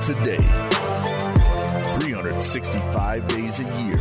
minutes a day, 365 days a year.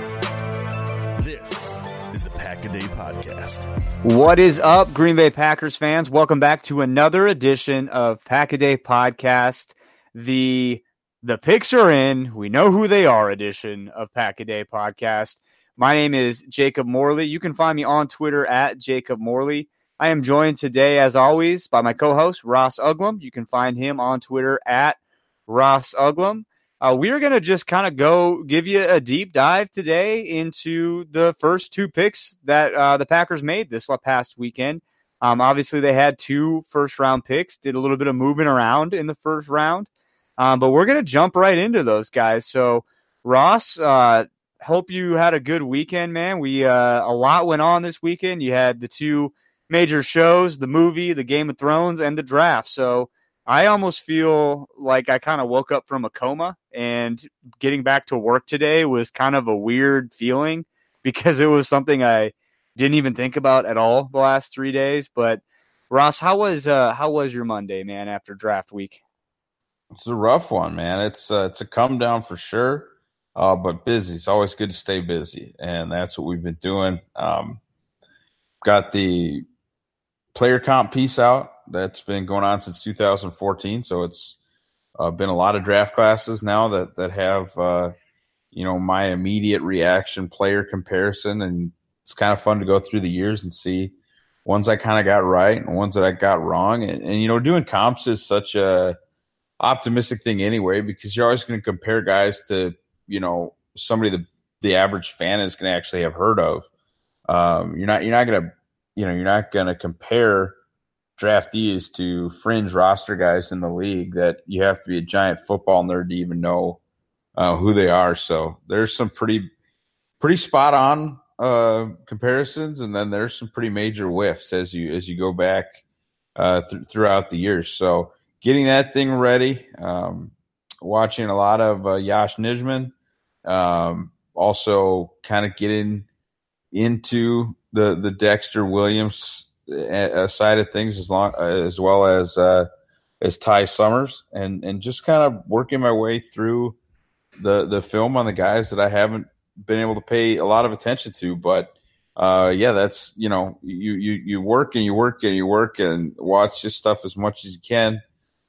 This is the Pack-A-Day Podcast. What is up, Green Bay Packers fans? Welcome back to another edition of Pack-A-Day Podcast, the picks are in, we know who they are edition of Pack-A-Day Podcast. My name is Jacob Morley. You can find me on Twitter at Jacob Morley. I am joined today, as always, by my co-host, Ross Uglum. You can find him on Twitter at Ross Uglum. We are going to just kind of give you a deep dive today into the first two picks that the Packers made this past weekend. Obviously, they had two first-round picks, did a little bit of moving around in the first round, but we're going to jump right into those guys. So, Ross, hope you had a good weekend, man. A lot went on this weekend. You had the two major shows, the movie, the Game of Thrones, and the draft. So I almost feel like I kind of woke up from a coma, and getting back to work today was kind of a weird feeling because it was something I didn't even think about at all the last 3 days. But Ross, how was your Monday, man, after draft week? It's a rough one, man. It's a come down for sure. But busy. It's always good to stay busy, and that's what we've been doing. Got the player comp piece out. That's been going on since 2014, so it's been a lot of draft classes now that have my immediate reaction player comparison, and it's kind of fun to go through the years and see ones I kind of got right and ones that I got wrong. And doing comps is such a optimistic thing anyway, because you're always going to compare guys to somebody the average fan is going to actually have heard of. You're not going to compare draftees to fringe roster guys in the league that you have to be a giant football nerd to even know who they are. So there's some pretty spot on comparisons, and then there's some pretty major whiffs as you go back throughout the years. So getting that thing ready, watching a lot of Yash Nijman. Also kind of getting into the Dexter Williams side of things as well as Ty Summers, and just kind of working my way through the film on the guys that I haven't been able to pay a lot of attention to. But that's you work and you work and you work and watch this stuff as much as you can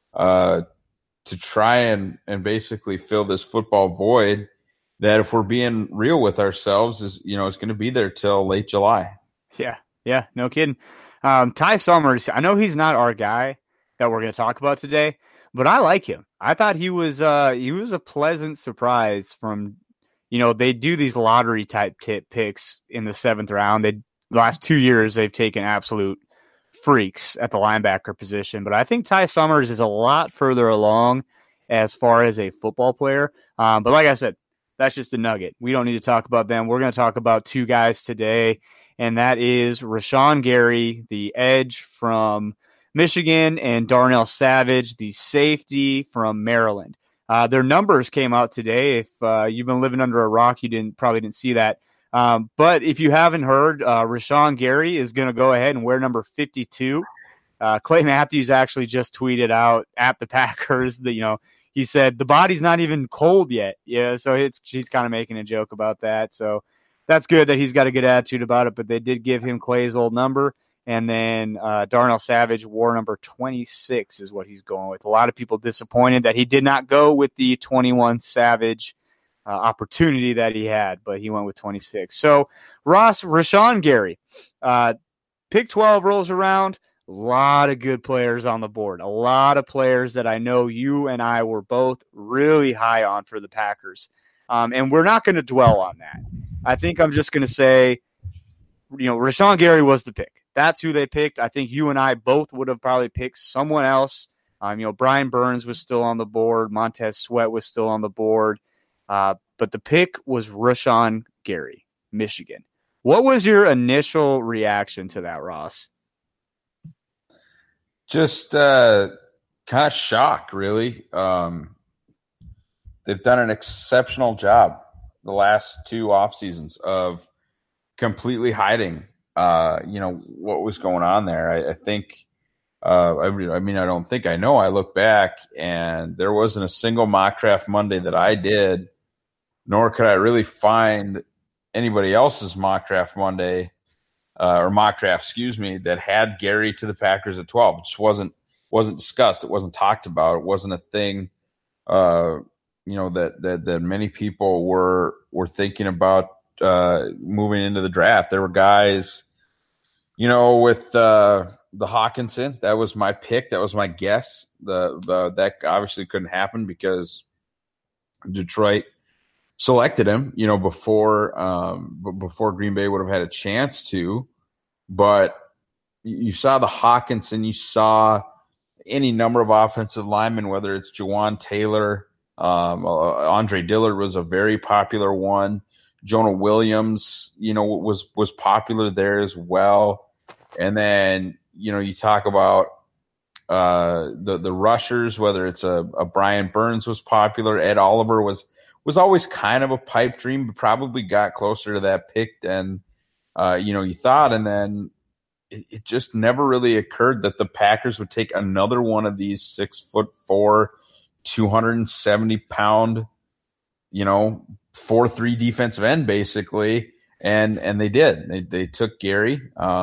to try and basically fill this football void that, if we're being real with ourselves, is going to be there till late July. Yeah, no kidding. Ty Summers, I know he's not our guy that we're going to talk about today, but I like him. I thought he was a pleasant surprise from, they do these lottery type picks in the 7th round. The last 2 years they've taken absolute freaks at the linebacker position, but I think Ty Summers is a lot further along as far as a football player. But like I said, that's just a nugget. We don't need to talk about them. We're going to talk about two guys today, and that is Rashan Gary, the edge from Michigan, and Darnell Savage, the safety from Maryland. Their numbers came out today. If you've been living under a rock, you probably didn't see that. But if you haven't heard, Rashan Gary is going to go ahead and wear number 52. Clay Matthews actually just tweeted out at the Packers that, he said the body's not even cold yet. Yeah, so she's kind of making a joke about that. So that's good that he's got a good attitude about it. But they did give him Clay's old number, and then Darnell Savage wore number 26 is what he's going with. A lot of people disappointed that he did not go with the 21 Savage opportunity that he had, but he went with 26. So Rashan Gary, pick 12 rolls around. A lot of good players on the board. A lot of players that I know you and I were both really high on for the Packers. And we're not going to dwell on that. I think I'm just going to say, Rashan Gary was the pick. That's who they picked. I think you and I both would have probably picked someone else. Brian Burns was still on the board. Montez Sweat was still on the board. But the pick was Rashan Gary, Michigan. What was your initial reaction to that, Ross? Just kind of shocked, really. They've done an exceptional job the last two off seasons of completely hiding, what was going on there. I think I don't think I know. I look back, and there wasn't a single mock draft Monday that I did, nor could I really find anybody else's mock draft Monday or mock draft, that had Gary to the Packers at 12. It just wasn't discussed. It wasn't talked about. It wasn't a thing, that many people were thinking about moving into the draft. There were guys, with the Hawkinson. That was my pick. That was my guess. That obviously couldn't happen because Detroit selected him, before Green Bay would have had a chance to. But you saw the Hawkinson, you saw any number of offensive linemen, whether it's Jawan Taylor, Andre Dillard was a very popular one. Jonah Williams, was popular there as well. And then, you talk about the rushers, whether it's a Brian Burns was popular. Ed Oliver was always kind of a pipe dream, but probably got closer to that pick than, you thought. And then it just never really occurred that the Packers would take another one of these 6'4", 270-pound, 4-3 defensive end, basically. And they did. They took Gary.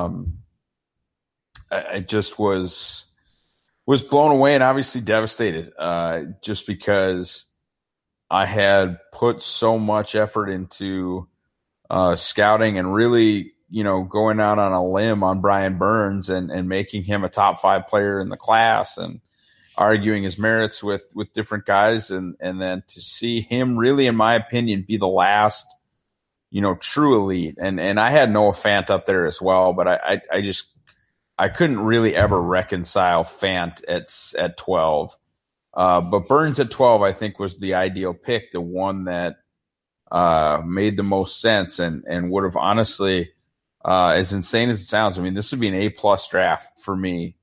I just was blown away and obviously devastated, just because I had put so much effort into scouting and really, going out on a limb on Brian Burns and making him a top 5 player in the class and arguing his merits with different guys. And then to see him really, in my opinion, be the last, true elite. And I had Noah Fant up there as well, but I couldn't really ever reconcile Fant at 12. But Burns at 12, I think, was the ideal pick, the one that made the most sense and would have honestly, as insane as it sounds, I mean, this would be an A-plus draft for me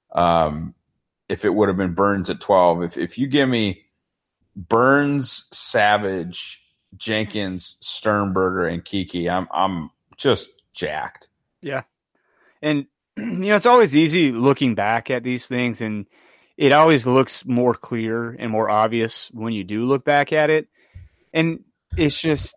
if it would have been Burns at 12. If you give me Burns, Savage, Jenkins, Sternberger, and Kiki, I'm just jacked. Yeah. And it's always easy looking back at these things, and it always looks more clear and more obvious when you do look back at it. And it's just,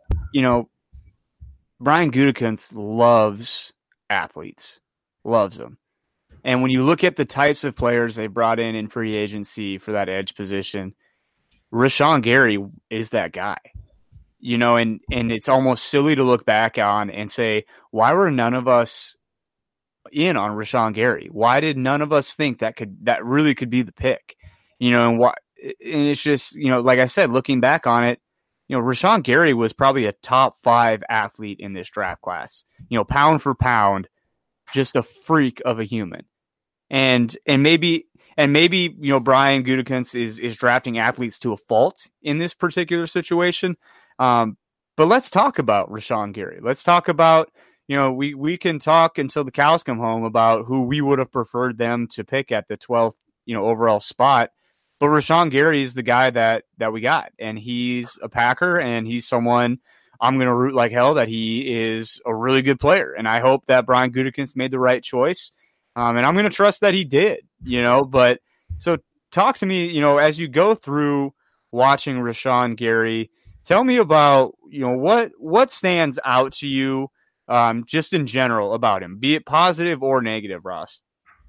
Brian Gutekunst loves athletes, loves them. And when you look at the types of players they brought in free agency for that edge position, Rashawn Gary is that guy. And it's almost silly to look back on and say, why were none of us in on Rashawn Gary? Why did none of us think that really could be the pick? And it's just, like I said, looking back on it, Rashawn Gary was probably a top 5 athlete in this draft class. Pound for pound, just a freak of a human. And maybe Brian Gutekunst is drafting athletes to a fault in this particular situation. But let's talk about Rashawn Gary. Let's talk about, we can talk until the cows come home about who we would have preferred them to pick at the 12th, overall spot. But Rashawn Gary is the guy that we got, and he's a Packer, and he's someone I'm going to root like hell that he is a really good player. And I hope that Brian Gutekunst made the right choice. And I'm going to trust that he did, but so talk to me, as you go through watching Rashawn Gary, tell me about, what stands out to you, just in general about him, be it positive or negative, Ross.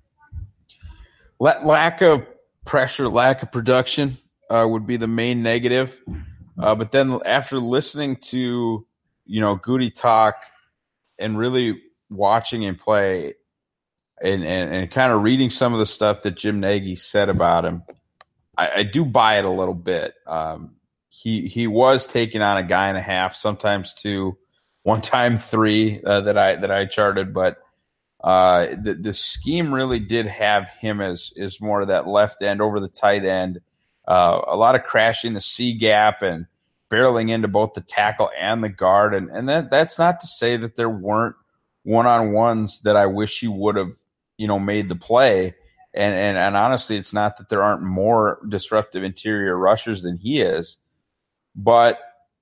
Lack of pressure, lack of production would be the main negative. But then after listening to, Goody talk and really watching him play and kind of reading some of the stuff that Jim Nagy said about him, I do buy it a little bit. He was taking on a guy and a half, sometimes 2, one time 3 that I charted, but the scheme really did have him as more of that left end over the tight end. A lot of crashing the C gap and barreling into both the tackle and the guard. And that's not to say that there weren't one-on-ones that I wish he would have, made the play. And honestly, it's not that there aren't more disruptive interior rushers than he is, but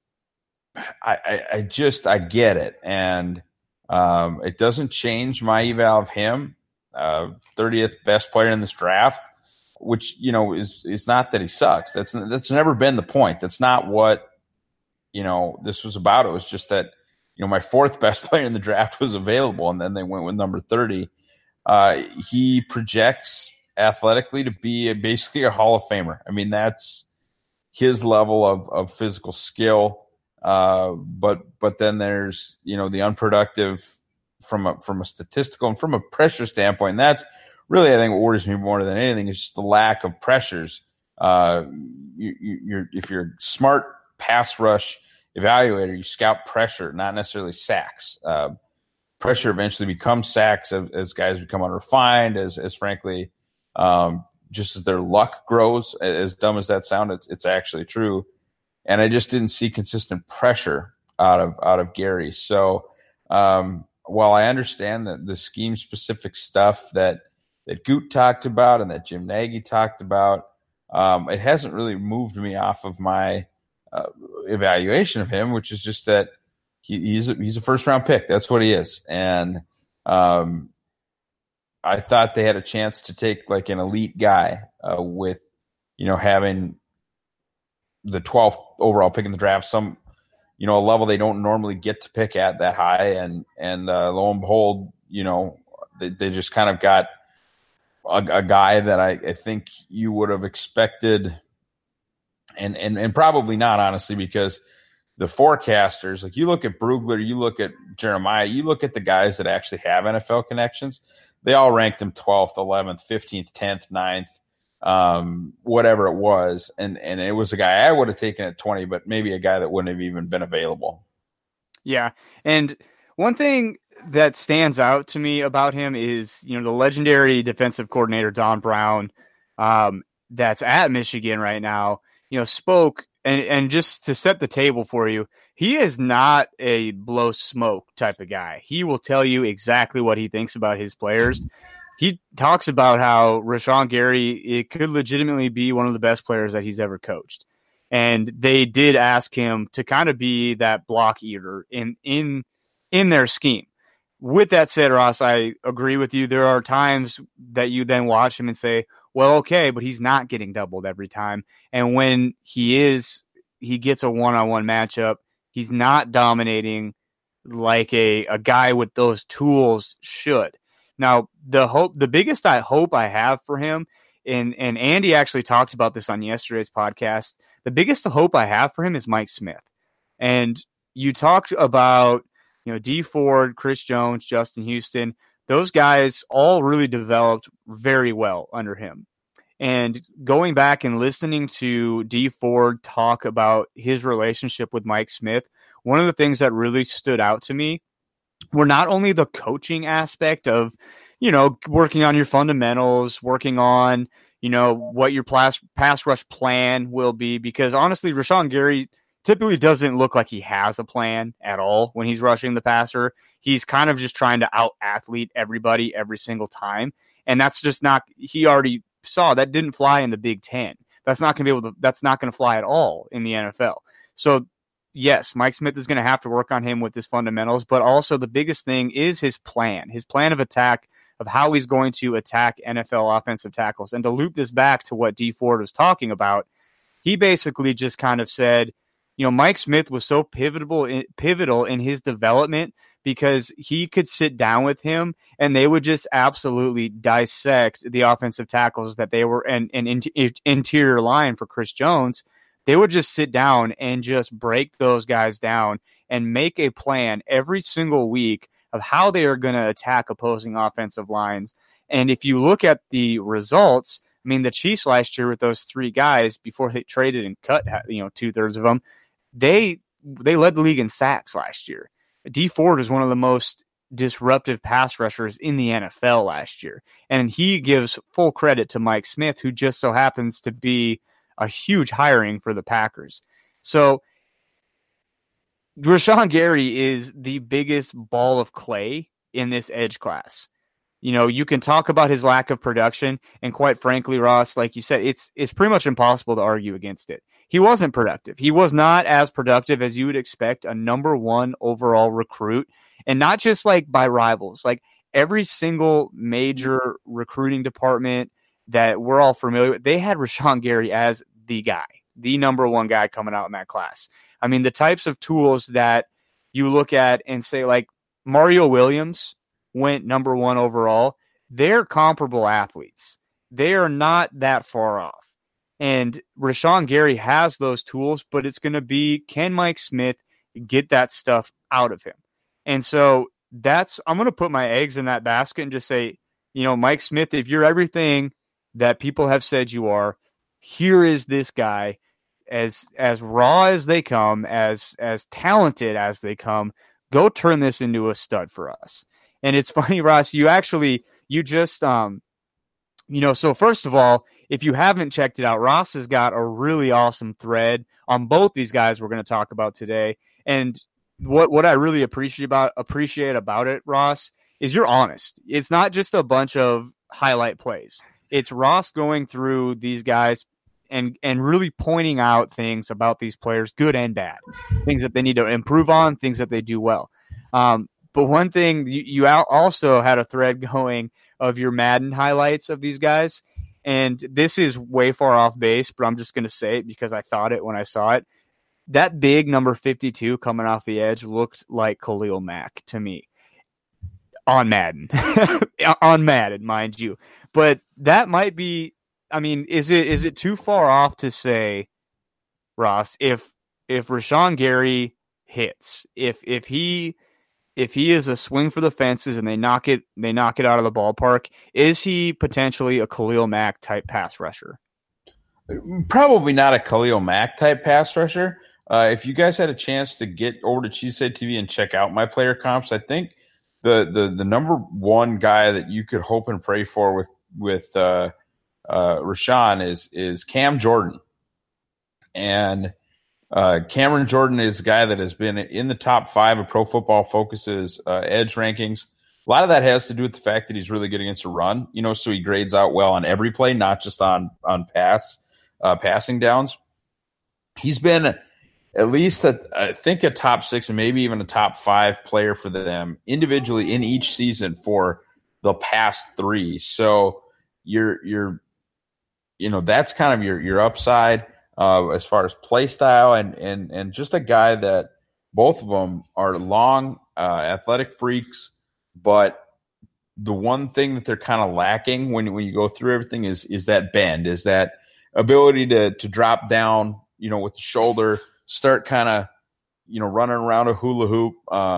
I get it. And it doesn't change my eval of him. 30th best player in this draft, which, is not that he sucks. That's never been the point. That's not what, this was about. It was just that, my fourth best player in the draft was available, and then they went with number 30. He projects athletically to be basically a Hall of Famer. I mean, that's his level of physical skill. But then there's, the unproductive from a statistical and from a pressure standpoint. And that's really, I think, what worries me more than anything is just the lack of pressures. If you're a smart pass rush evaluator, you scout pressure, not necessarily sacks. Pressure eventually becomes sacks as guys become unrefined, as frankly, just as their luck grows. As dumb as that sounds, it's actually true. And I just didn't see consistent pressure out of Gary. So while I understand that the scheme specific stuff that Goot talked about and that Jim Nagy talked about, it hasn't really moved me off of my evaluation of him, which is just that he's a first round pick. That's what he is. And I thought they had a chance to take like an elite guy with, having the 12th overall pick in the draft, some, a level they don't normally get to pick at that high. And lo and behold, they just kind of got a guy that I think you would have expected and probably not, honestly, because the forecasters, like you look at Brugler, you look at Jeremiah, you look at the guys that actually have NFL connections, they all ranked him 12th, 11th, 15th, 10th, 9th, whatever it was. And it was a guy I would have taken at 20, but maybe a guy that wouldn't have even been available. Yeah. And one thing that stands out to me about him is, the legendary defensive coordinator, Don Brown, that's at Michigan right now, spoke and just to set the table for you, he is not a blow smoke type of guy. He will tell you exactly what he thinks about his players. He talks about how Rashawn Gary, it could legitimately be one of the best players that he's ever coached. And they did ask him to kind of be that block eater in their scheme. With that said, Ross, I agree with you. There are times that you then watch him and say, well, okay, but he's not getting doubled every time. And when he gets a one-on-one matchup, he's not dominating like a guy with those tools should. Now, the biggest hope I have for him, and Andy actually talked about this on yesterday's podcast, the biggest hope I have for him is Mike Smith. And you talked about, Dee Ford, Chris Jones, Justin Houston, those guys all really developed very well under him. And going back and listening to Dee Ford talk about his relationship with Mike Smith, one of the things that really stood out to me were not only the coaching aspect of, working on your fundamentals, working on, what your pass rush plan will be, because honestly, Rashawn Gary typically doesn't look like he has a plan at all when he's rushing the passer. He's kind of just trying to out-athlete everybody every single time. And that's just not – he already saw that didn't fly in the Big Ten. That's not going to fly at all in the NFL. So, yes, Mike Smith is going to have to work on him with his fundamentals, but also the biggest thing is his plan of attack, of how he's going to attack NFL offensive tackles. And to loop this back to what Dee Ford was talking about, he basically just kind of said – Mike Smith was so pivotal in his development because he could sit down with him and they would just absolutely dissect the offensive tackles that they were and interior line for Chris Jones. They would just sit down and just break those guys down and make a plan every single week of how they are going to attack opposing offensive lines. And if you look at the results, I mean, the Chiefs last year with those three guys before they traded and cut, 2/3 of them, they led the league in sacks last year. Dee Ford is one of the most disruptive pass rushers in the NFL last year. And he gives full credit to Mike Smith, who just so happens to be a huge hiring for the Packers. So Rashawn Gary is the biggest ball of clay in this edge class. You can talk about his lack of production, and quite frankly, Ross, like you said, it's pretty much impossible to argue against it. He wasn't productive. He was not as productive as you would expect a number one overall recruit, and not just like by rivals. Like every single major recruiting department that we're all familiar with, they had Rashawn Gary as the guy, the number one guy coming out in that class. I mean, the types of tools that you look at and say, like, Mario Williams went number one overall. They're comparable athletes. They are not that far off. And Rashawn Gary has those tools, but it's going to be, can Mike Smith get that stuff out of him? And so I'm going to put my eggs in that basket and just say, Mike Smith, if you're everything that people have said you are, here is this guy, as raw as they come, as talented as they come. Go turn this into a stud for us. And it's funny, Ross, so first of all, if you haven't checked it out, Ross has got a really awesome thread on both these guys we're going to talk about today. And what I really appreciate about it, Ross, is you're honest. It's not just a bunch of highlight plays. It's Ross going through these guys and really pointing out things about these players, good and bad, things that they need to improve on, things that they do well. But one thing, you also had a thread going of your Madden highlights of these guys, and this is way far off base, but I'm just going to say it because I thought it when I saw it. That big number 52 coming off the edge looked like Khalil Mack to me on Madden, mind you. But that might be, I mean, is it too far off to say, Ross, if Rashawn Gary hits, if he is a swing for the fences and they knock it out of the ballpark, is he potentially a Khalil Mack type pass rusher? Probably not a Khalil Mack type pass rusher. If you guys had a chance to get over to Cheesehead TV and check out my player comps, I think the number one guy that you could hope and pray for with Rashawn is Cam Jordan. And Cameron Jordan is a guy that has been in the top 5 of Pro Football Focus's edge rankings. A lot of that has to do with the fact that he's really good against a run, so he grades out well on every play, not just on passing downs. He's been at least, I think, a top 6 and maybe even a top 5 player for them individually in each season for the past 3. So that's kind of your upside as far as play style and just a guy that both of them are long, athletic freaks, but the one thing that they're kind of lacking when you go through everything is that bend, is that ability to drop down, with the shoulder, start kind of, running around a hula hoop,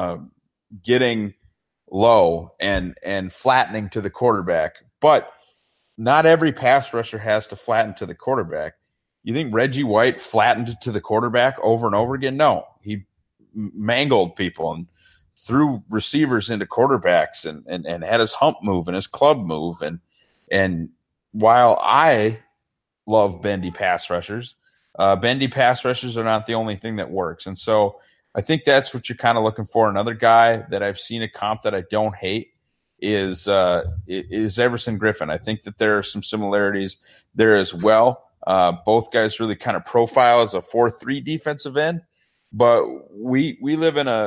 getting low and flattening to the quarterback. But not every pass rusher has to flatten to the quarterback. You think Reggie White flattened to the quarterback over and over again? No, he mangled people and threw receivers into quarterbacks and had his hump move and his club move. And while I love bendy pass rushers are not the only thing that works. And so I think that's what you're kind of looking for. Another guy that I've seen a comp that I don't hate is Everson Griffin. I think that there are some similarities there as well. Both guys really kind of profile as a 4-3 defensive end, but we live in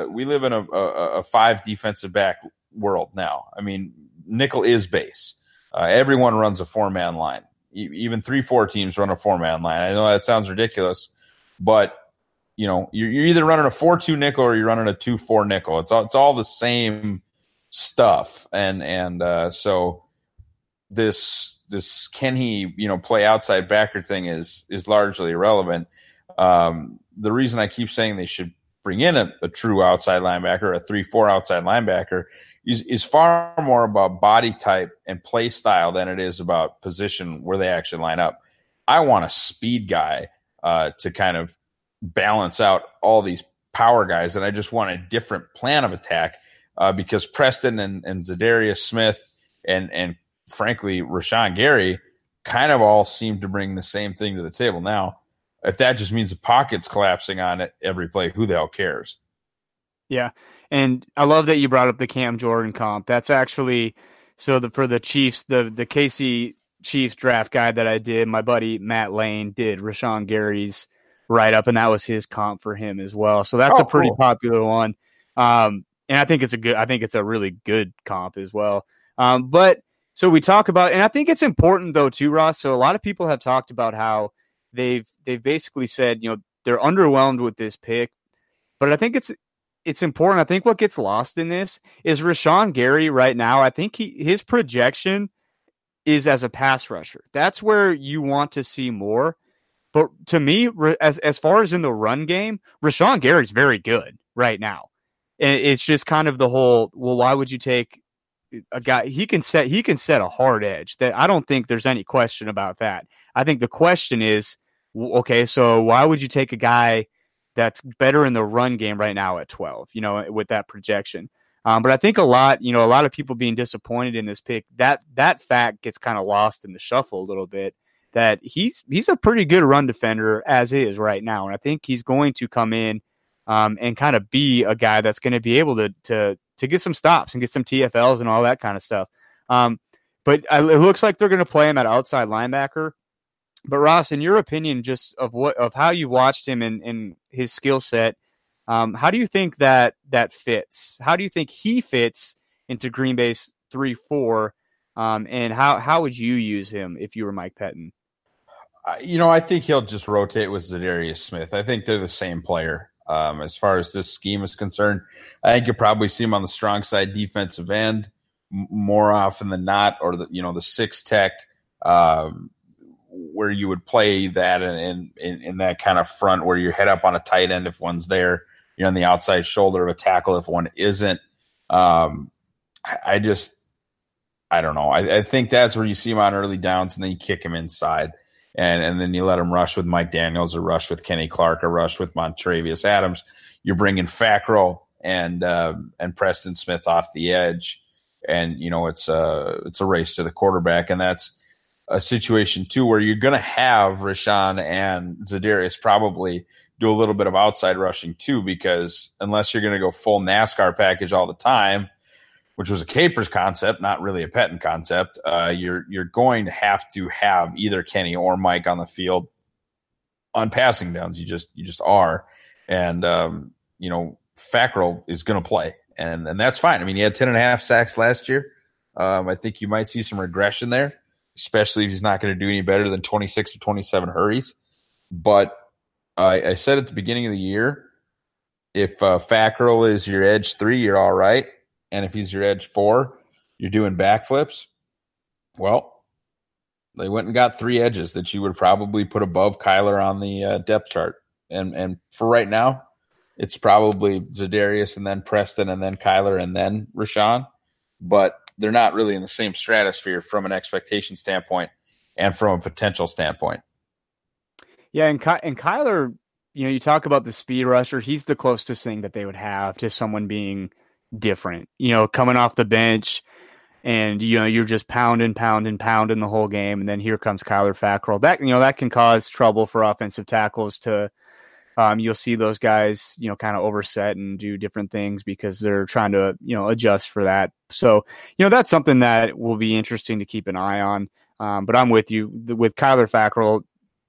a 5 defensive back world now. I mean, nickel is base. Everyone runs a 4-man line. Even 3-4 teams run a 4-man line. I know that sounds ridiculous, but you're either running a 4-2 nickel or you're running a 2-4 nickel. It's all the same stuff. And so this can he play outside backer thing is largely irrelevant. The reason I keep saying they should bring in a true outside linebacker, a 3-4 outside linebacker, is far more about body type and play style than it is about position where they actually line up. I want a speed guy to kind of balance out all these power guys, and I just want a different plan of attack because Preston and Zadarius Smith and frankly Rashawn Gary kind of all seem to bring the same thing to the table. Now, if that just means the pocket's collapsing on it every play, who the hell cares? Yeah, and I love that you brought up the Cam Jordan comp. That's actually for the Chiefs, the KC Chiefs draft guide that I did, my buddy Matt Lane did Rashawn Gary's write-up, and that was his comp for him as well. So that's a pretty popular one. And I think it's a really good comp as well. But so we talk about, and I think it's important though too, Ross. So a lot of people have talked about how they've basically said, they're underwhelmed with this pick, but I think it's important. I think what gets lost in this is Rashawn Gary right now. I think his projection is as a pass rusher. That's where you want to see more. But to me, as far as in the run game, Rashawn Gary's very good right now. And it's just kind of the whole, well, why would you take a guy? He can set a hard edge. That I don't think there's any question about that. I think the question is, okay, so why would you take a guy that's better in the run game right now at 12, with that projection? But I think a lot of people being disappointed in this pick, that fact gets kind of lost in the shuffle a little bit, that he's a pretty good run defender as is right now. And I think he's going to come in and kind of be a guy that's going to be able to get some stops and get some TFLs and all that kind of stuff. But it looks like they're going to play him at outside linebacker. But Ross, in your opinion, just of how you watched him and his skill set, how do you think that fits? How do you think he fits into Green Bay's 3-4? And how would you use him if you were Mike Pettin? I think he'll just rotate with Zadarius Smith. I think they're the same player. As far as this scheme is concerned, I think you'll probably see him on the strong side defensive end more often than not, or the 6 tech, where you would play that in that kind of front where you head up on a tight end if one's there, on the outside shoulder of a tackle if one isn't. I don't know. I think that's where you see him on early downs, and then you kick him inside. And then you let him rush with Mike Daniels or rush with Kenny Clark or rush with Montravius Adams. You're bringing Fackrell and Preston Smith off the edge. And, it's a race to the quarterback. And that's a situation, too, where you're going to have Rashawn and Zadarius probably do a little bit of outside rushing, too, because unless you're going to go full NASCAR package all the time, which was a Capers concept, not really a Pettin concept, you're going to have either Kenny or Mike on the field on passing downs. You just are. And, Fackrell is going to play. And that's fine. I mean, he had 10.5 sacks last year. I think you might see some regression there, especially if he's not going to do any better than 26 or 27 hurries. But I said at the beginning of the year, if Fackrell is your edge 3, you're all right. And if he's your edge 4, you're doing backflips. Well, they went and got 3 edges that you would probably put above Kyler on the depth chart. And for right now, it's probably Zadarius and then Preston and then Kyler and then Rashawn. But they're not really in the same stratosphere from an expectation standpoint and from a potential standpoint. Yeah, and Kyler, you talk about the speed rusher. He's the closest thing that they would have to someone being different, coming off the bench, and you're just pounding the whole game, and then here comes Kyler Fackrell. That can cause trouble for offensive tackles to you'll see those guys kind of overset and do different things because they're trying to adjust for that. So that's something that will be interesting to keep an eye on. But I'm with you with Kyler Fackrell.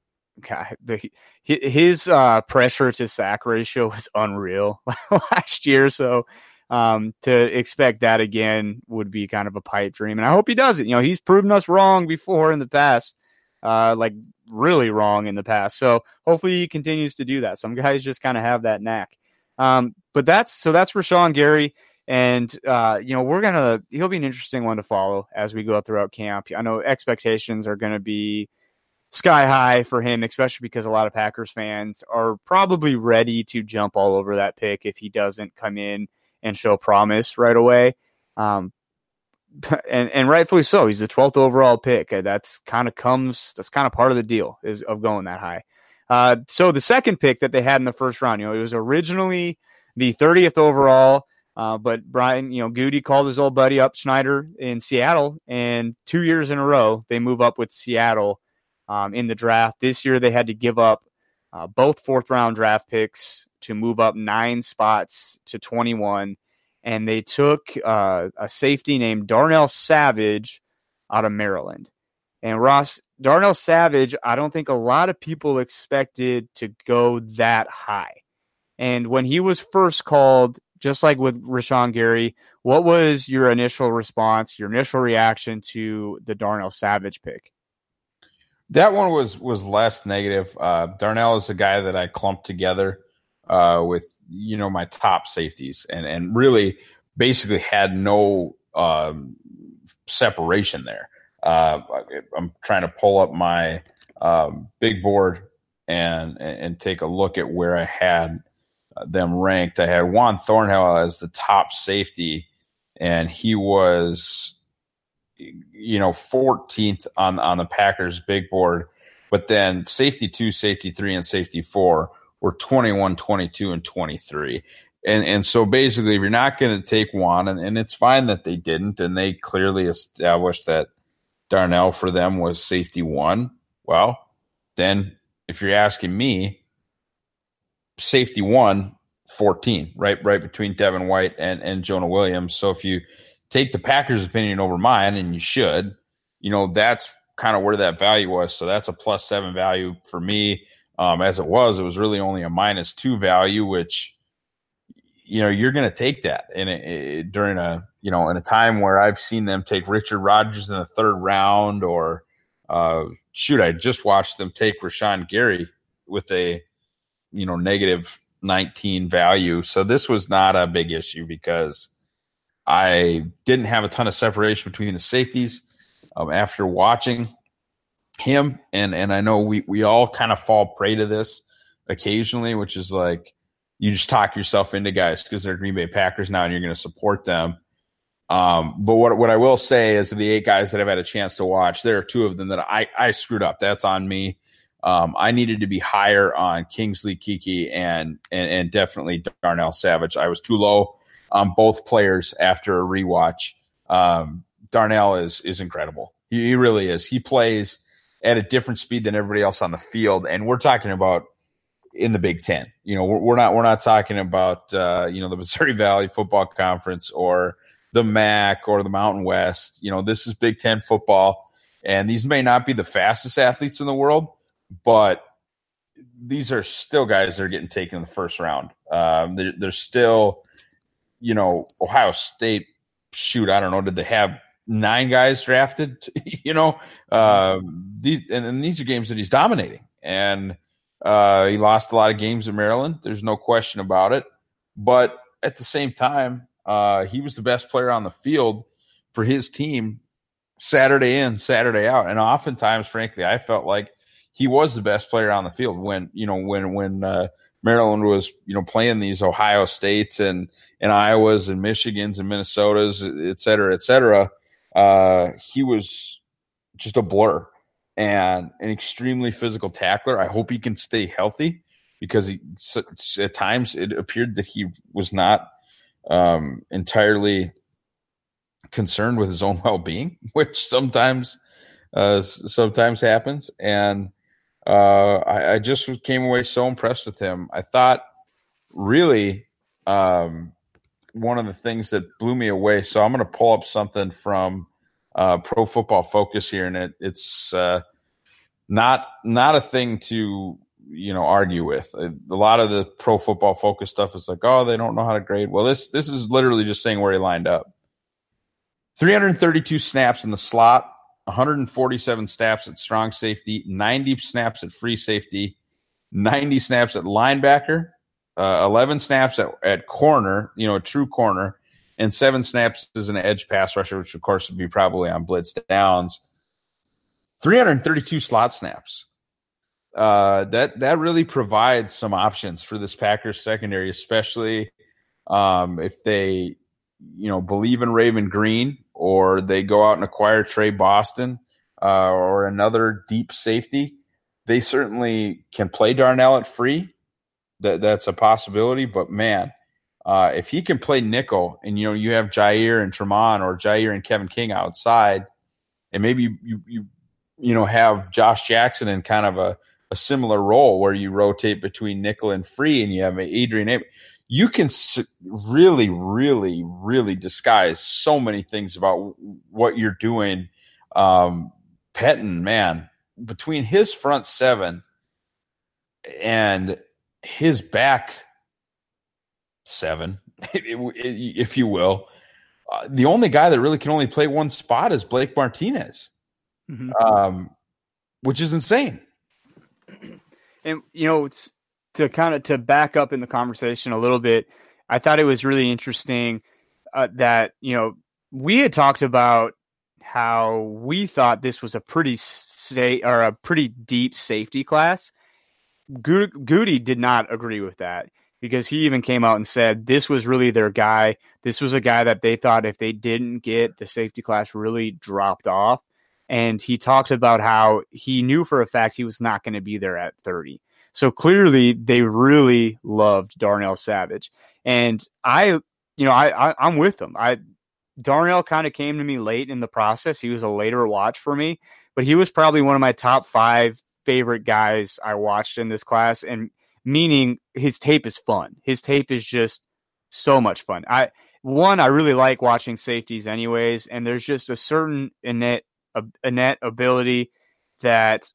His pressure to sack ratio was unreal last year, so to expect that again would be kind of a pipe dream. And I hope he does it. He's proven us wrong before in the past, like really wrong in the past. So hopefully he continues to do that. Some guys just kind of have that knack. But that's Rashawn Gary. And, he'll be an interesting one to follow as we go throughout camp. I know expectations are going to be sky high for him, especially because a lot of Packers fans are probably ready to jump all over that pick if he doesn't come in and show promise right away. And rightfully so. He's the 12th overall pick. That's kind of part of the deal of going that high. So the second pick that they had in the first round, it was originally the 30th overall, but Brian, Goody called his old buddy up, Schneider, in Seattle, and 2 years in a row, they move up with Seattle in the draft. This year they had to give up both 4th-round draft picks to move up 9 spots to 21, and they took a safety named Darnell Savage out of Maryland. And Ross, Darnell Savage, I don't think a lot of people expected to go that high. And when he was first called just like with Rashawn Gary, what was your initial response, your initial reaction to the Darnell Savage pick? That one was less negative. Darnell is a guy that I clumped together with my top safeties, and really basically had no separation there. I'm trying to pull up my big board and take a look at where I had them ranked. I had Juan Thornhill as the top safety, and he was 14th on the Packers big board, but then safety 2, safety 3, and safety 4 were 21, 22, and 23. And so basically, if you're not going to take Juan, and it's fine that they didn't, and they clearly established that Darnell for them was safety 1, well, then if you're asking me, safety 1, 14, right between Devin White and Jonah Williams. So if you take the Packers' opinion over mine, and you should, that's kind of where that value was. So that's a +7 value for me. As it was really only a -2 value, which, you're going to take that during in a time where I've seen them take Richard Rodgers in the 3rd round, or I just watched them take Rashawn Gary with a, -19 value. So this was not a big issue because I didn't have a ton of separation between the safeties after watching him. And I know we all kind of fall prey to this occasionally, which is like you just talk yourself into guys because they're Green Bay Packers now and you're going to support them. But what I will say is the 8 guys that I've had a chance to watch, there are 2 of them that I screwed up. That's on me. I needed to be higher on Kingsley Keke and definitely Darnell Savage. I was too low on both players after a rewatch. Darnell is incredible. He really is. He plays at a different speed than everybody else on the field, and we're talking about in the Big Ten. We're not talking about the Missouri Valley Football Conference or the MAC or the Mountain West. This is Big Ten football, and these may not be the fastest athletes in the world, but these are still guys that are getting taken in the 1st round. They're still, Ohio State. Shoot, I don't know. Did they have 9 guys drafted? These are games that he's dominating, and he lost a lot of games in Maryland. There's no question about it. But at the same time, he was the best player on the field for his team Saturday in, Saturday out. And oftentimes, frankly, I felt like he was the best player on the field when Maryland was, playing these Ohio States and Iowas and Michigans and Minnesotas, et cetera, he was just a blur and an extremely physical tackler. I hope he can stay healthy because at times it appeared that he was not entirely concerned with his own well-being, which sometimes happens. And I just came away so impressed with him. I thought really one of the things that blew me away. So I'm going to pull up something from Pro Football Focus here, and it's not a thing to argue with. A lot of the Pro Football Focus stuff is like, oh, they don't know how to grade. Well, this is literally just saying where he lined up. 332 snaps in the slot, 147 snaps at strong safety, 90 snaps at free safety, 90 snaps at linebacker, 11 snaps at corner, a true corner, and 7 snaps as an edge pass rusher, which of course would be probably on blitz downs. 332 slot snaps. That really provides some options for this Packers secondary, especially if they believe in Raven Green, or they go out and acquire Trey Boston or another deep safety. They certainly can play Darnell at free. That's a possibility. But, man, if he can play nickel and, you have Jair and Tremont or Jair and Kevin King outside, and maybe you have Josh Jackson in kind of a similar role where you rotate between nickel and free, and you have Adrian Abrams, you can really, really, really disguise so many things about what you're doing. Pettine, man, between his front 7 and his back 7, if you will. The only guy that really can only play one spot is Blake Martinez, which is insane. And, it's to back up in the conversation a little bit, I thought it was really interesting that, we had talked about how we thought this was a pretty deep safety class. Goody did not agree with that, because he even came out and said this was really their guy. This was a guy that they thought if they didn't get, the safety class really dropped off. And he talked about how he knew for a fact he was not going to be there at 30. So clearly they really loved Darnell Savage. And I'm with them. Darnell kind of came to me late in the process. He was a later watch for me, but he was probably one of my top 5 favorite guys I watched in this class. And meaning his tape is fun. His tape is just so much fun. I really like watching safeties anyways. And there's just a certain innate ability that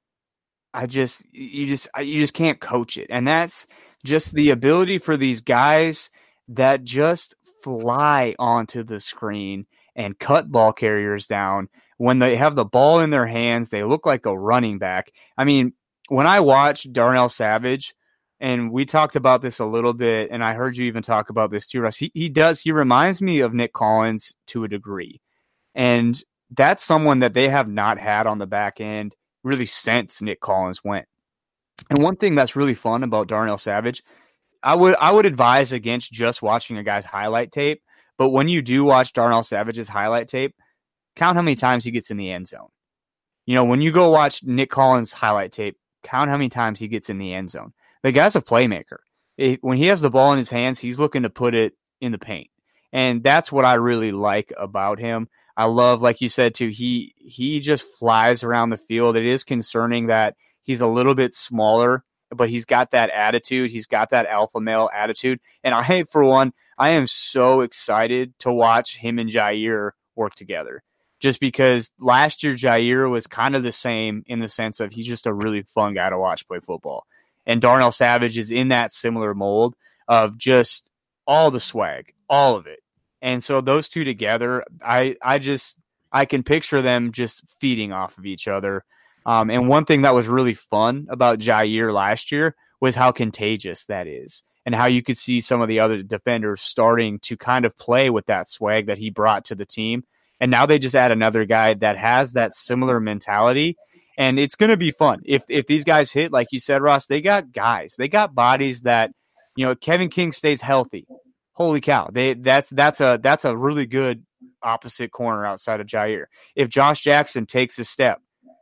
you just can't coach it. And that's just the ability for these guys that just fly onto the screen and cut ball carriers down. When they have the ball in their hands, they look like a running back. I mean, when I watched Darnell Savage, and we talked about this a little bit, and I heard you even talk about this too, Russ, he reminds me of Nick Collins to a degree. And that's someone that they have not had on the back end really since Nick Collins went. And one thing that's really fun about Darnell Savage, I would advise against just watching a guy's highlight tape. But when you do watch Darnell Savage's highlight tape, count how many times he gets in the end zone. When you go watch Nick Collins' highlight tape, count how many times he gets in the end zone. The guy's a playmaker. When he has the ball in his hands, he's looking to put it in the paint. And that's what I really like about him. I love, like you said, too, he just flies around the field. It is concerning that he's a little bit smaller, but he's got that attitude. He's got that alpha male attitude. And I am so excited to watch him and Jair work together. Just because last year Jair was kind of the same in the sense of he's just a really fun guy to watch play football. And Darnell Savage is in that similar mold of just all the swag, all of it. And so those two together, I can picture them just feeding off of each other. And one thing that was really fun about Jair last year was how contagious that is, and how you could see some of the other defenders starting to kind of play with that swag that he brought to the team. And now they just add another guy that has that similar mentality. And it's going to be fun. If these guys hit, like you said, Ross, they got guys. They got bodies that, Kevin King stays healthy. Holy cow. That's a really good opposite corner outside of Jair. If Josh Jackson takes a step,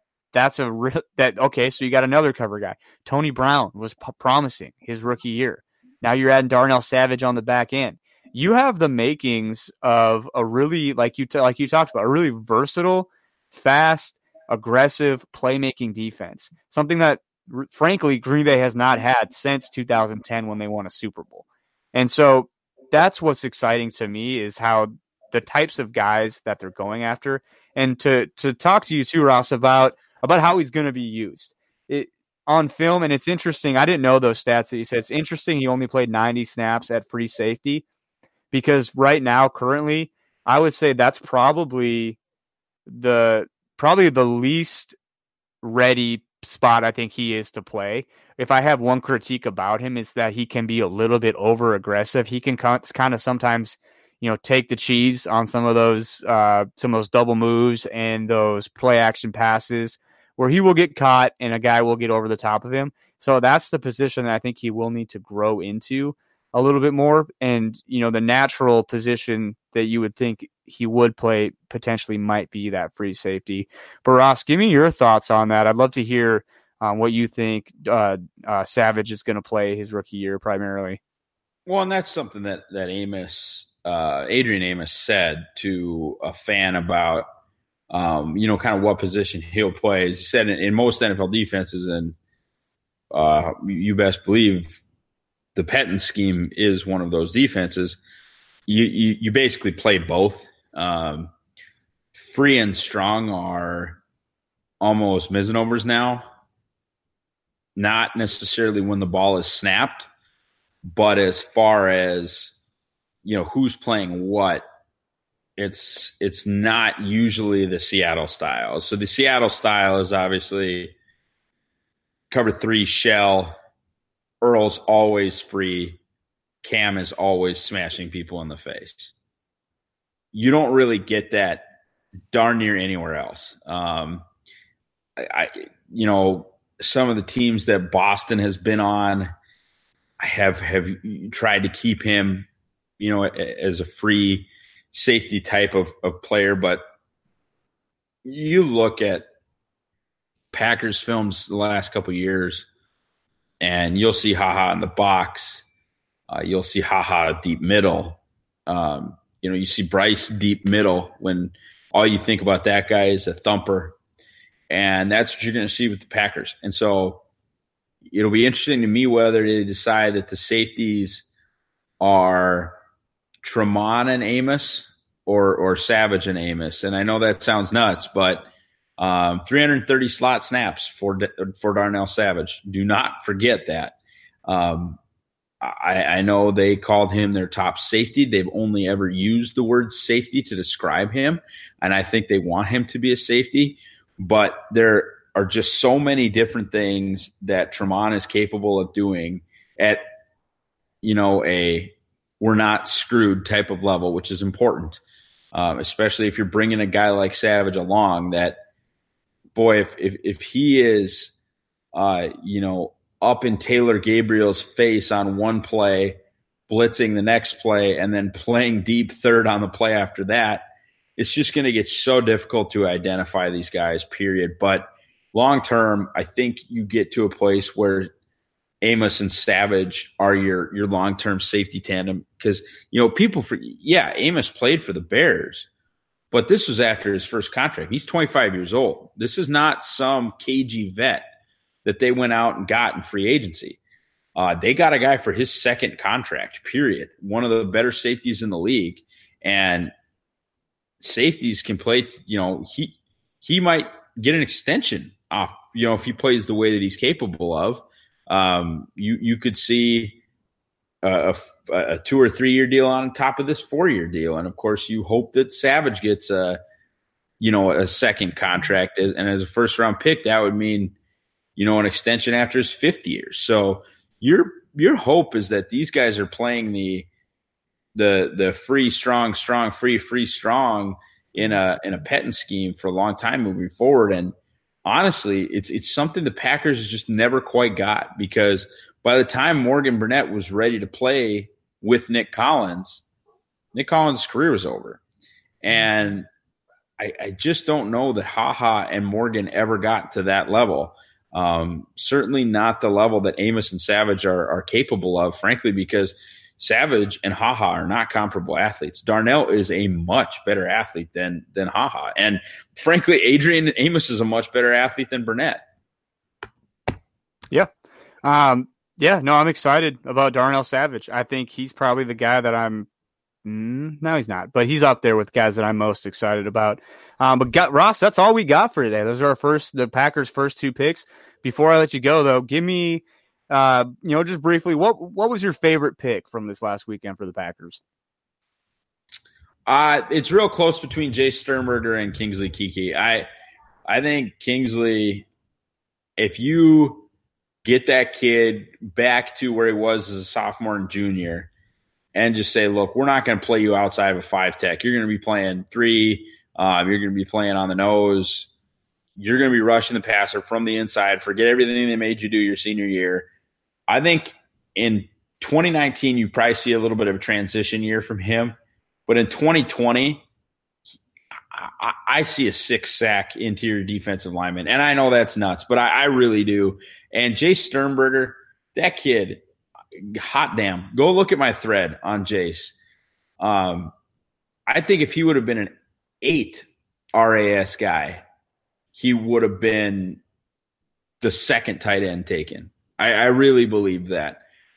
okay, so you got another cover guy. Tony Brown was promising his rookie year. Now you're adding Darnell Savage on the back end. You have the makings of a really, like you talked about, a really versatile, fast, aggressive playmaking defense. Something that, frankly, Green Bay has not had since 2010 when they won a Super Bowl. And so that's what's exciting to me, is how the types of guys that they're going after. And to talk to you too, Ross, about how he's going to be used on film. And it's interesting. I didn't know those stats that you said. It's interesting he only played 90 snaps at free safety, because right now, currently, I would say that's probably the least ready spot I think he is to play. If I have one critique about him, it's that he can be a little bit over aggressive. He can kind of sometimes, take the cheese on some of those double moves and those play action passes where he will get caught and a guy will get over the top of him. So that's the position that I think he will need to grow into a little bit more. And, the natural position that you would think he would play potentially might be that free safety. But Ross, give me your thoughts on that. I'd love to hear what you think Savage is going to play his rookie year primarily. Well, and that's something that Adrian Amos said to a fan about, kind of what position he'll play. As he said, in most NFL defenses, and you best believe the Pettine scheme is one of those defenses, you basically play both. Free and strong are almost misnomers now. Not necessarily when the ball is snapped, but as far as who's playing what, it's not usually the Seattle style. So the Seattle style is obviously cover 3 shell. Earl's always free. Cam is always smashing people in the face. You don't really get that darn near anywhere else. Some of the teams that Boston has been on have tried to keep him, as a free safety type of player. But you look at Packers films the last couple of years, and you'll see HaHa in the box. You'll see HaHa deep middle. You see Bryce deep middle when all you think about that guy is a thumper. And that's what you're going to see with the Packers. And so it'll be interesting to me whether they decide that the safeties are Tramon and Amos or Savage and Amos. And I know that sounds nuts, but 330 slot snaps for Darnell Savage. Do not forget that. I know they called him their top safety. They've only ever used the word safety to describe him, and I think they want him to be a safety. But there are just so many different things that Tramon is capable of doing at, a we're not screwed type of level, which is important, especially if you're bringing a guy like Savage along. That, boy, if he is, up in Taylor Gabriel's face on one play, blitzing the next play, and then playing deep third on the play after that, it's just going to get so difficult to identify these guys, period. But long term, I think you get to a place where Amos and Savage are your long-term safety tandem because, Amos played for the Bears, but this was after his first contract. He's 25 years old. This is not some cagey vet that they went out and got in free agency. They got a guy for his second contract, period. One of the better safeties in the league. And safeties can play, he might get an extension off, if he plays the way that he's capable of. You could see a 2 or 3 year deal on top of this 4-year deal. And of course you hope that Savage gets a second contract. And as a first round pick, that would mean, an extension after his 5th year. So your hope is that these guys are playing the free, strong, free, strong in a Pettine scheme for a long time moving forward. And honestly, it's something the Packers just never quite got, because by the time Morgan Burnett was ready to play with Nick Collins' career was over. And I just don't know that HaHa and Morgan ever got to that level. Certainly not the level that Amos and Savage are capable of, frankly, because Savage and HaHa are not comparable athletes. Darnell is a much better athlete than HaHa. And frankly, Adrian Amos is a much better athlete than Burnett. Yeah. I'm excited about Darnell Savage. I think he's probably the guy that no, he's not, but he's up there with guys that I'm most excited about. Ross, that's all we got for today. Those are the Packers' first 2 picks. Before I let you go, though, give me, just briefly, what was your favorite pick from this last weekend for the Packers? It's real close between Jay Sternberger and Kingsley Keke. I think Kingsley, if you get that kid back to where he was as a sophomore and junior, and just say, look, we're not going to play you outside of a 5-tech. You're going to be playing 3. You're going to be playing on the nose. You're going to be rushing the passer from the inside. Forget everything they made you do your senior year. I think in 2019, you probably see a little bit of a transition year from him. But in 2020, I see a 6-sack interior defensive lineman. And I know that's nuts, but I really do. And Jay Sternberger, that kid – hot damn. Go look at my thread on Jace. I think if he would have been an 8 RAS guy, he would have been the second tight end taken. I really believe that.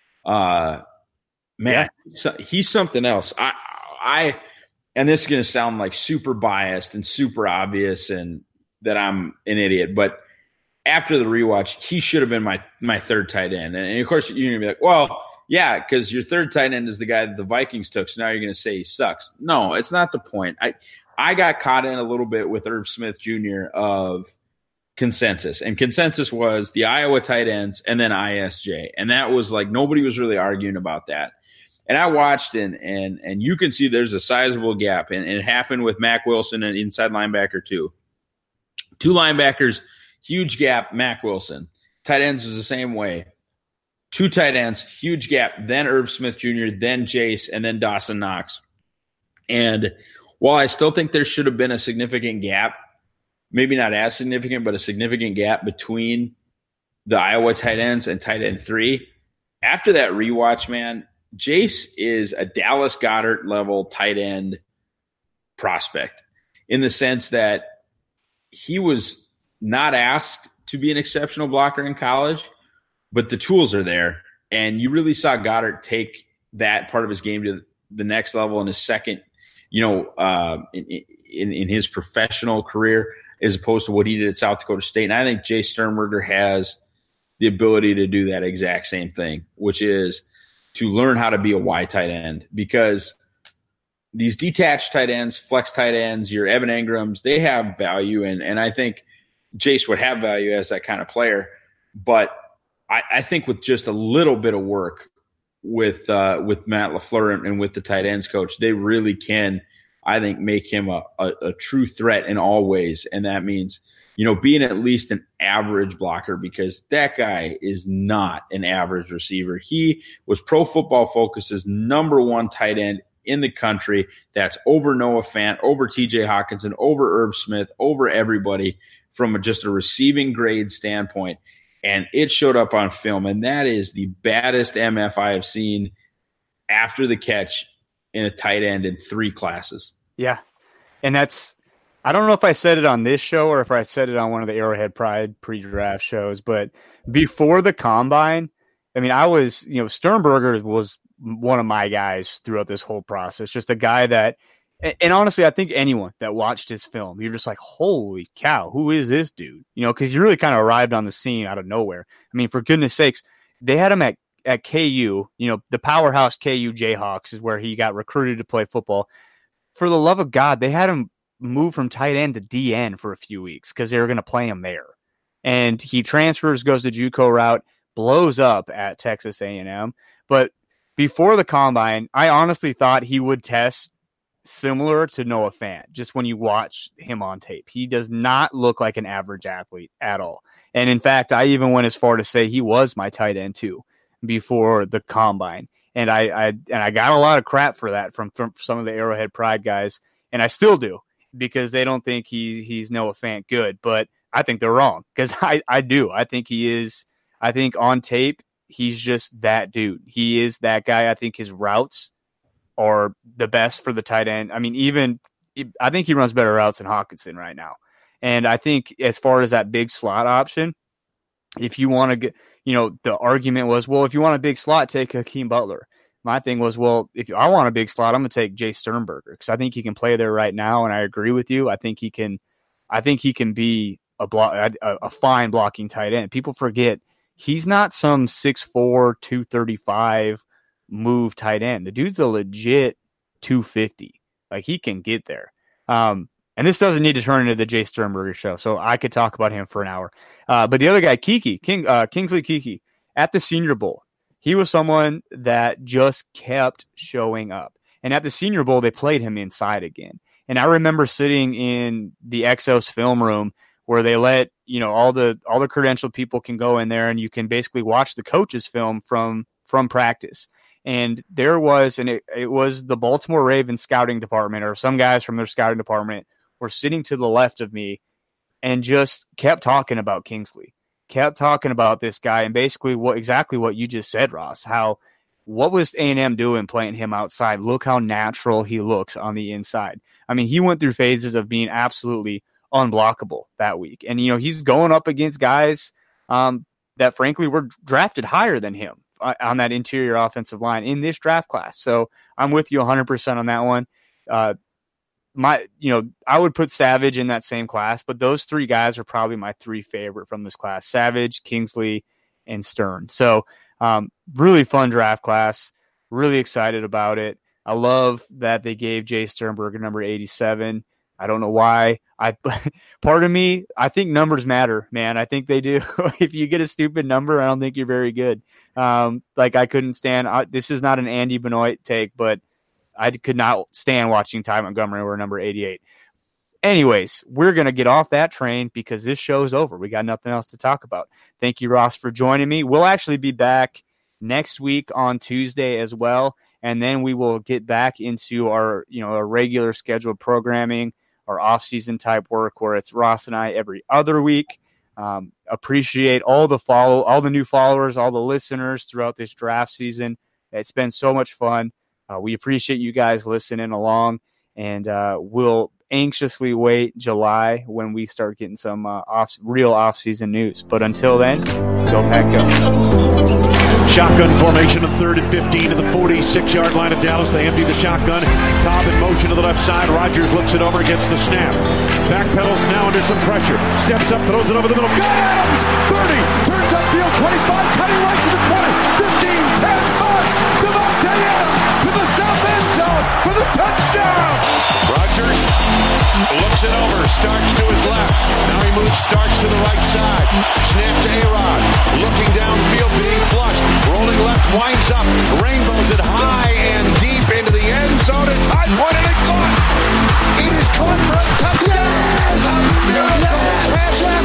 He's something else. And this is going to sound like super biased and super obvious and that I'm an idiot, but after the rewatch, he should have been my third tight end. And of course, you're going to be like, well, yeah, because your third tight end is the guy that the Vikings took, so now you're going to say he sucks. No, it's not the point. I got caught in a little bit with Irv Smith Jr. of consensus, and consensus was the Iowa tight ends and then ISJ, and that was like nobody was really arguing about that. And I watched, and you can see there's a sizable gap, and it happened with Mack Wilson and inside linebacker too. Two linebackers, huge gap. Mack Wilson. Tight ends was the same way. Two tight ends, huge gap. Then Irv Smith Jr., then Jace, and then Dawson Knox. And while I still think there should have been a significant gap, maybe not as significant, but a significant gap between the Iowa tight ends and tight end 3, after that rewatch, man, Jace is a Dallas Goedert level tight end prospect in the sense that he was not asked to be an exceptional blocker in college, but the tools are there. And you really saw Goddard take that part of his game to the next level in his second, in his professional career, as opposed to what he did at South Dakota State. And I think Jay Sternberger has the ability to do that exact same thing, which is to learn how to be a Y tight end, because these detached tight ends, flex tight ends, your Evan Engrams, they have value. And I think Jace would have value as that kind of player. But I think with just a little bit of work with Matt LaFleur and with the tight ends coach, they really can, I think, make him a true threat in all ways. And that means, being at least an average blocker, because that guy is not an average receiver. He was Pro Football Focus's number 1 tight end in the country. That's over Noah Fant, over TJ Hawkinson, over Irv Smith, over everybody from just a receiving grade standpoint. And it showed up on film. And that is the baddest MF I have seen after the catch in a tight end in 3 classes. Yeah. And I don't know if I said it on this show or if I said it on one of the Arrowhead Pride pre-draft shows, but before the combine, I mean, Sternberger was one of my guys throughout this whole process. Just a guy that, and honestly, I think anyone that watched his film, you're just like, holy cow, who is this dude? Because you really kind of arrived on the scene out of nowhere. I mean, for goodness sakes, they had him at KU, the powerhouse KU Jayhawks is where he got recruited to play football. For the love of God, they had him move from tight end to DN for a few weeks because they were going to play him there. And he transfers, goes the JUCO route, blows up at Texas A&M. But before the combine, I honestly thought he would test similar to Noah Fant, just when you watch him on tape. He does not look like an average athlete at all. And in fact, I even went as far to say he was my tight end too before the combine. And I got a lot of crap for that from some of the Arrowhead Pride guys, and I still do, because they don't think he's Noah Fant good. But I think they're wrong, because I do. I think he is. I think on tape, he's just that dude. He is that guy. I think his routes are the best for the tight end. I mean, I think he runs better routes than Hawkinson right now. And I think as far as that big slot option, if you want to get, the argument was, well, if you want a big slot, take Hakeem Butler. My thing was, well, if I want a big slot, I'm going to take Jay Sternberger, because I think he can play there right now. And I agree with you. I think he can be a fine blocking tight end. People forget he's not some 6'4", 235 move tight end. The dude's a legit 250. Like, he can get there. And this doesn't need to turn into the Jay Sternberger show, so I could talk about him for an hour. But the other guy, Kingsley Keke, at the Senior Bowl, he was someone that just kept showing up. And at the Senior Bowl, they played him inside again. And I remember sitting in the Exos film room where they let, all the credentialed people can go in there, and you can basically watch the coach's film from practice. And there was, and it was the Baltimore Ravens scouting department, or some guys from their scouting department were sitting to the left of me and just kept talking about Kingsley, kept talking about this guy, and basically exactly what you just said, Ross, what was A&M doing playing him outside? Look how natural he looks on the inside. I mean, he went through phases of being absolutely unblockable that week. And, he's going up against guys that frankly were drafted higher than him on that interior offensive line in this draft class. So I'm with you 100% on that one. I would put Savage in that same class, but those 3 guys are probably my 3 favorite from this class: Savage, Kingsley, and Stern. So Really fun draft class. Really excited about it. I love that they gave Jay Sternberger number 87. I don't know why. Part of me, I think numbers matter, man. I think they do. If you get a stupid number, I don't think you're very good. I couldn't stand. This is not an Andy Benoit take, but I could not stand watching Ty Montgomery wear number 88. Anyways, we're going to get off that train because this show's over. We got nothing else to talk about. Thank you, Ross, for joining me. We'll actually be back next week on Tuesday as well, and then we will get back into our regular scheduled programming, our off-season type work where it's Ross and I every other week. Appreciate all the new followers, all the listeners throughout this draft season. It's been so much fun. We appreciate you guys listening along, and we'll anxiously wait July when we start getting some real off-season news. But until then, go Pack Go. Shotgun formation of 3rd and 15 to the 46-yard line of Dallas. They empty the shotgun. Cobb in motion to the left side. Rodgers looks it over, gets the snap. Backpedals now under some pressure. Steps up, throws it over the middle. Got Adams! 30, turns upfield, 25, cutting right to the 20, 15, 10, 5. Davante Adams to the south end zone for the touchdown! Rodgers looks it over, Starks to his left. Now he moves Starks to the right side. Snap to A-Rod. Looking downfield, being flushed. Rolling left, winds up. Rainbows it high and deep into the end zone. It's high pointed and caught. It is caught for a touchdown. Yes! A miracle pass